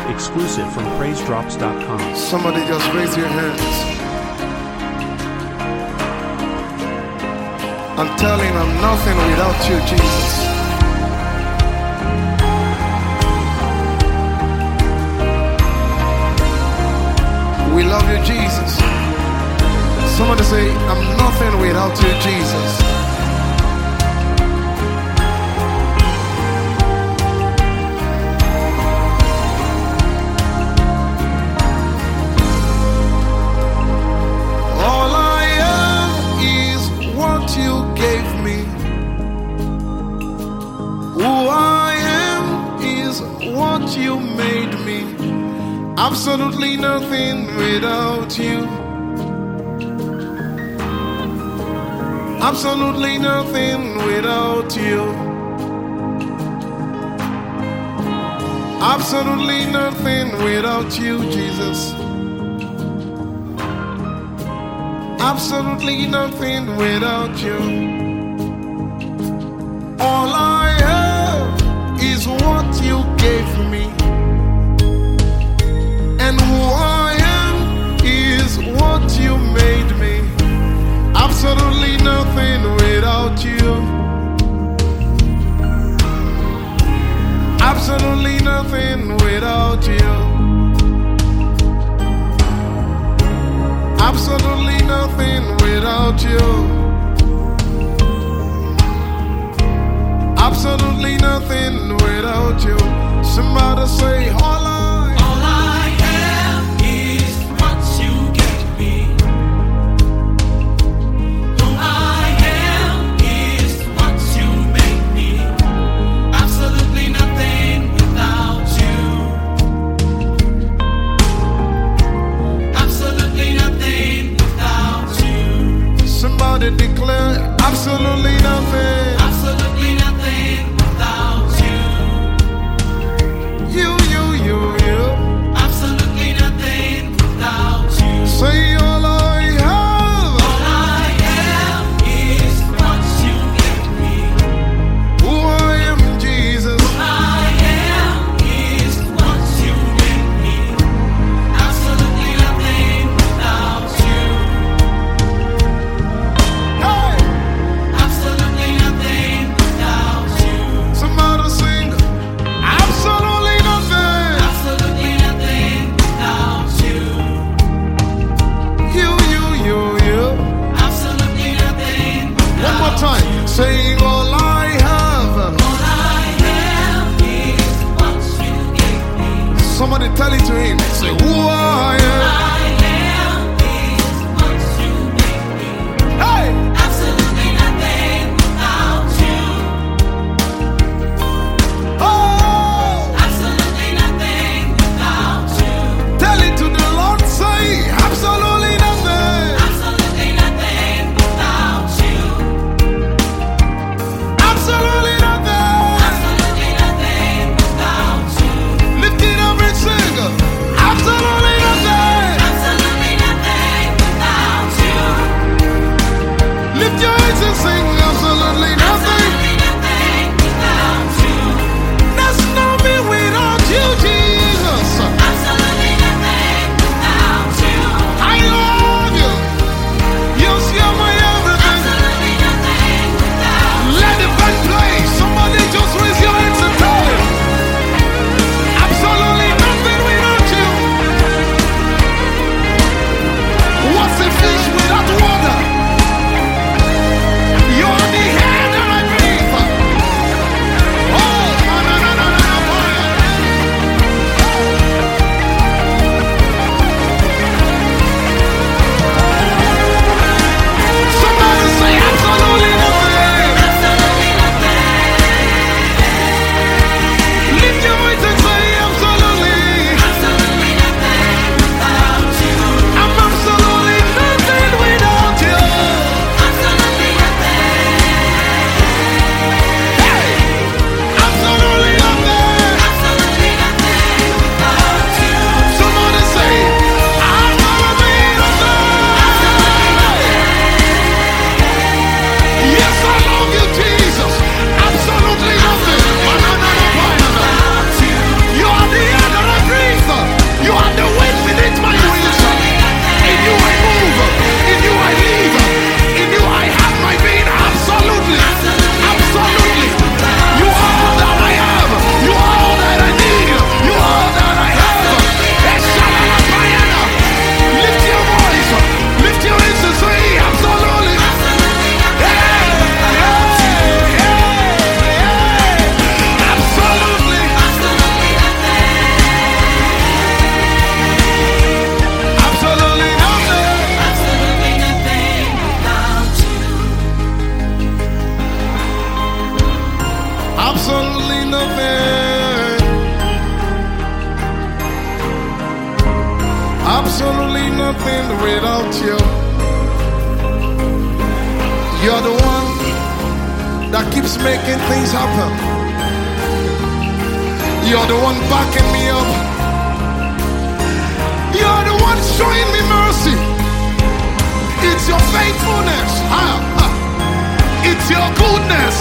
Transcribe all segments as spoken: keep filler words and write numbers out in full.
exclusive from praise drops dot com. Somebody just raise your hands and tell him, I'm nothing without you, Jesus. We love you, Jesus. Somebody say, I'm nothing without you, Jesus. All I am is what you gave me. Who I am is what you made me. Absolutely nothing without you. Absolutely nothing without you. Absolutely nothing without you, Jesus. Absolutely nothing without you. All I have is what you gave me. And who I am is what you made me. Absolutely nothing without you. Absolutely nothing without you. Absolutely nothing without you. Absolutely nothing without you. Somebody say, all I declare absolutely nothing. Absolutely nothing without you. You, you, you, you. Absolutely nothing without you. Say all I have. All I have is what you gave me. Who I am, Jesus. Who I am is what you made me. Absolutely nothing without you. Hey. Absolutely nothing. Absolutely nothing. Absolutely nothing without you. You're the one that keeps making things happen. You're the one backing me up. You're the one showing me mercy. It's your faithfulness. Ah, ah. It's your goodness.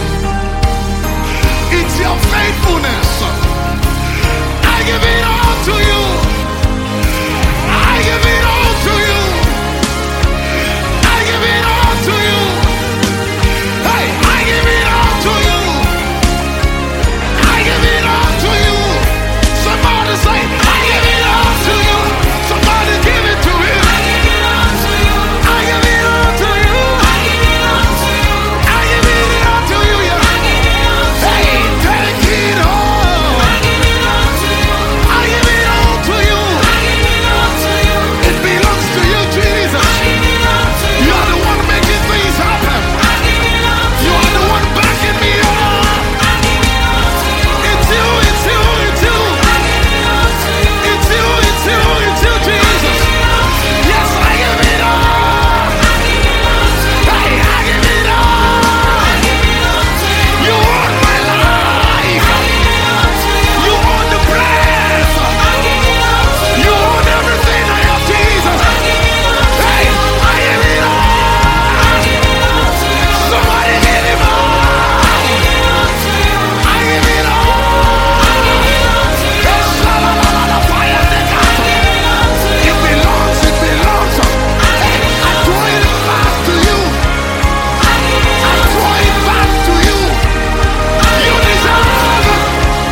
It's your faithfulness. I give it all to you. I give it all to you. I give it all to you. Hey, I give it all to you. I give it all to you. Somebody say, I give it all to you. Somebody give it to him. I give it all to you. I give it all to you. I give it all to you. I give it all to you. Yeah. I give it all to you. Hey, take it all. I give it all to you. I give it all to you. I give it all to you. It belongs to you, Jesus. I give it all to you. You are the one making things happen. I give it all to you. You are the one backing me up. I give it all to you. It's you, it's you, it's you. I give it all to you. It's you, it's you, it's you, Jesus. Yes, I give it all. I give it all to you. Hey, I give it all. I give it all to you. You own my life. I give it all to you. You own the breath. I give it all to you. You own everything I have, Jesus. I give it all to you. Hey, I give it all. I give it all to you. Somebody give him all. I give it all to you. I give it all. I give it all to you. Yes, la, la, la, la, la, fire the God. I give it all to you. It belongs, it belongs. Hey, I throw it back to you. I give it I throw it back to you. You deserve it.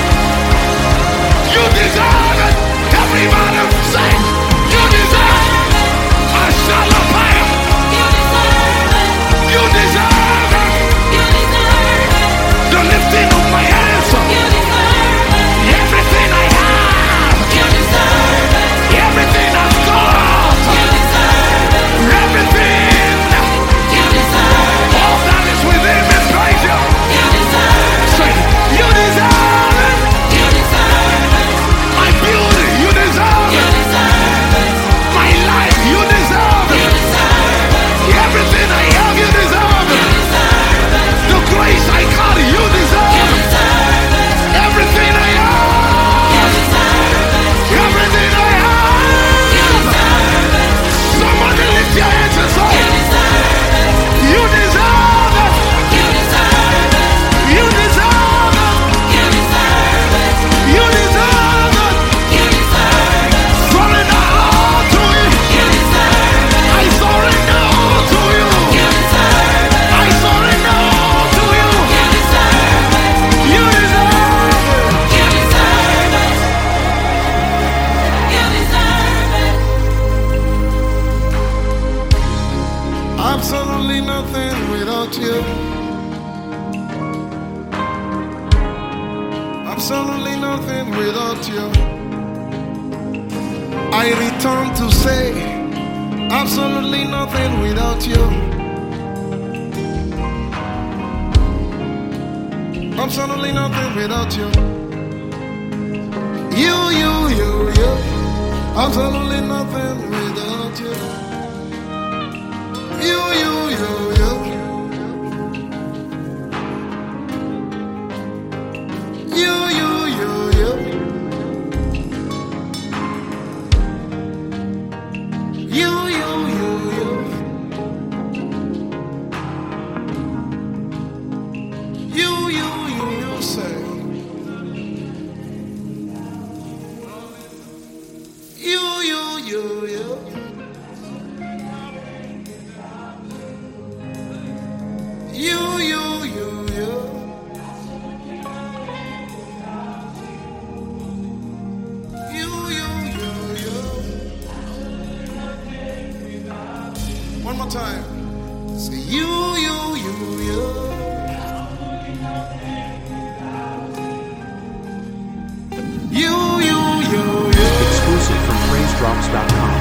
You deserve it. Everybody say, you deserve it. I shall apply. You deserve it. You deserve it. You deserve it. The lifting of my hands. You deserve it. Everything I have. You deserve it. Everything I've got. You deserve it. Everything. You deserve it. All that is within me, praise you. You deserve it. Say, you deserve it. You deserve it. My beauty, you deserve it. You deserve it. My life, you deserve it. You deserve it. Everything I have, you deserve it. You deserve it. The grace I carry, you deserve it. You deserve it. Everything I have. You deserve it. Everything I have. You deserve it. Somebody lift your hands and say, you deserve it. You deserve it. You deserve it. You deserve it. You deserve it. You deserve it. You deserve it. Surrender all to you. You deserve it. I surrender all to you. You deserve it. I surrender all to you. You deserve it. You deserve it. You deserve it. You deserve it. absolutely nothing without you. Absolutely nothing without you. I return to say, absolutely nothing without you. Absolutely nothing without you. You, you, you, you. Absolutely nothing without you. You, you, you, you. You, you, you, you. You, you, you, you. You, you, you, you say. You, you, you, you. You, you, you, you. You, you, you, you. One more time. Say you, you, you, you. You, you, you, you. Exclusive from praise drops dot com.